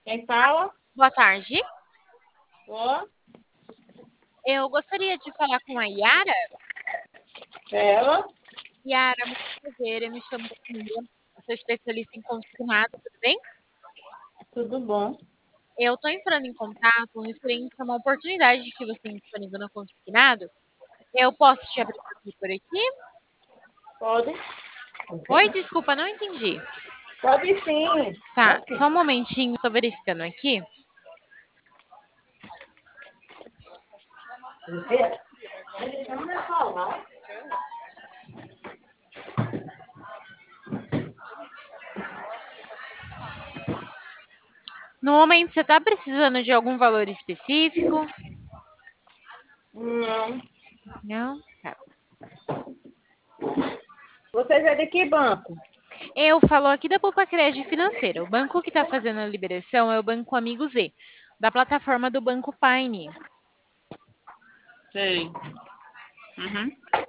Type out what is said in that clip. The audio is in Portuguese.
Quem fala? Boa tarde. Ó, Eu gostaria de falar com a Yara. ela. Yara, muito prazer. Eu me chamo Camila. Eu sou especialista em consignado, tudo bem? Tudo bom? Eu estou entrando em contato referente a uma oportunidade que você tem disponível no consignado. Eu posso te apresentar por aqui? Pode? Oi, desculpa, não entendi. Pode sim. Tá, só um momentinho, estou verificando aqui. Deixa eu falar. No momento, você está precisando de algum valor específico? Não. Não? Tá. Vocês é de que banco? Eu falo aqui da Poupa Crédito Financeira. O banco que está fazendo a liberação é o Banco Amigo Z, da plataforma do Banco Paine. Sei. Uhum.